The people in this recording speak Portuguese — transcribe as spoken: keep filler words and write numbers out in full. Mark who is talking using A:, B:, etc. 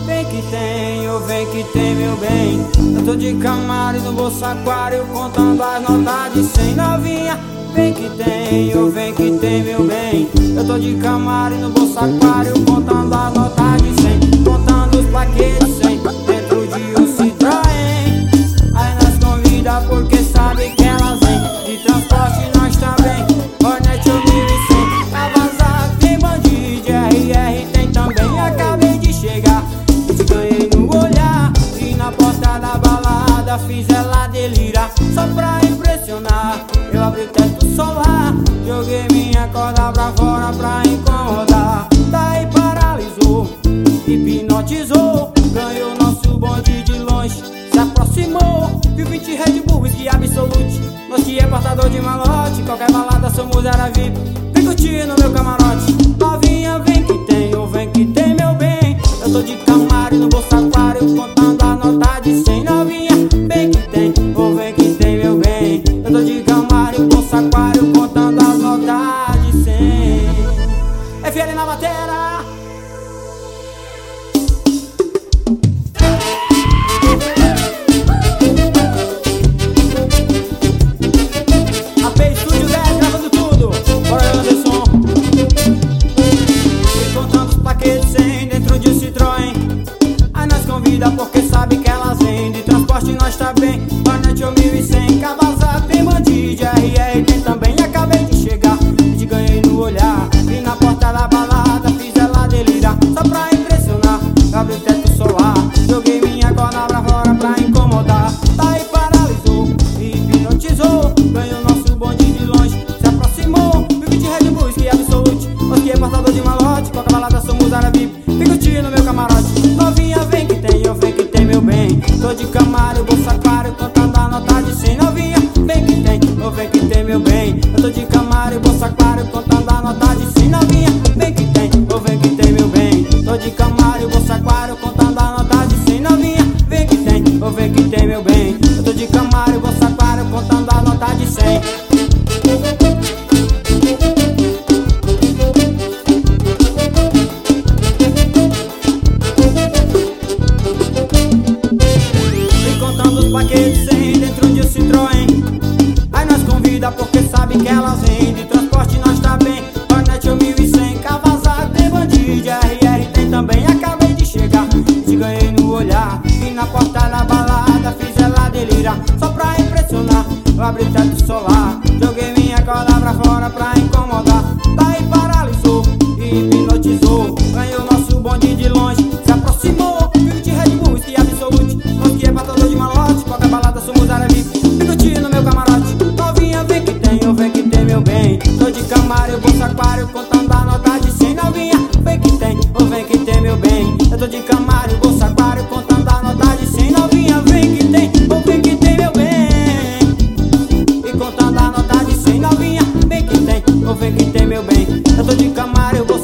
A: vem que tem, ou vem que tem, meu bem. Eu tô de Camaro no bolso aquário, contando as notas de cem. Novinha, vem que tem, ou vem que tem, meu bem. Eu tô de Camaro no bolso aquário, contando as notas de cem. Contando os paquetes cem, dentro de um Citroën. Aí nós convida porque sabe que elas vêm. De transporte nós também, Hornet ou mil e cem. Cavazada tem bandido, R R tem também. Acabei de chegar, te ganhei no olhar. E na porta da balada fiz ela delirar. Só pra impressionar, eu abri o teto solar. Joguei minha corda pra fora pra incomodar. Daí paralisou, hipnotizou. Ganhou nosso bonde de longe, se aproximou. Viu vinte Red Bull, whisky Absolute. Nós que é portador de malote, qualquer balada somos era V I P. Vem curtir no meu camarote. Novinha, vem que tem, ou vem que tem, meu bem. Eu tô de Camaro no bolso aquário, contando a nota de cem. Novinha, vem que tem, ou vem que tem, meu bem. Eu tô de Camaro no bolso aquário, contando as notas de cem. F L na batera. Porque sabe que elas vêm. De transporte nós tá bem, Hornet ou mil e cem. Cavazada tem bandido, R R tem também. Acabei de chegar, te ganhei no olhar. E na porta da balada fiz ela delirar. Só pra impressionar, abri o teto solar. Joguei minha corda pra fora pra incomodar. Daí paralisou, hipnotizou. Ganhou nosso bonde de longe, se aproximou. Vive de Red Bull, que Absolute. Nós que é portador de malote, qualquer balada somos área V I P. Vem curtir no meu camarote. Novinha, vem que tem, eu vem que tem, meu bem. Tô de Camaro, bolso aquário, contando a nota de cem. Novinha, vem que tem, eu vem que tem, meu bem. Eu tô de Camaro, bolso aquário, contando a nota de cem. Novinha, vem que tem, eu vem que tem, meu bem. Tô de Camaro, bolso aquário, contando a nota de cem. Novinha, vem que tem, eu vem que tem, meu bem. Eu tô de Camaro, bolso aquário, contando a nota de cem. Dentro de um Citroën. Aí nós convida porque sabe que elas vêm. De transporte nós tá bem, Hornet ou mil e cem. Cavazada tem bandido, R R tem também. Acabei de chegar, te ganhei no olhar. E na porta da balada fiz ela delirar. Só pra impressionar, eu abri o teto solar. Joguei minha corda pra fora pra incomodar. Daí paralisou, hipnotizou. Ganhou nosso bonde de longe, se aproximou. Viu de Red Bull, whisky Absolute. Nós que é portador de malote, qualquer balada somos área V I P. Vem curtir no meu camarote. Novinha, vem que tem, eu vem que tem, meu bem. Tô de Camaro, bolso aquário, contando a nota de cem. Novinha, vem que tem, ou vem que tem, meu bem. Eu tô de Camaro, bolso aquário, contando a nota de cem. Novinha, vem que tem, ou vem que tem, meu bem. E contando a nota de cem. Novinha, vem que tem, ou vem que tem, meu bem. Eu tô de Camaro,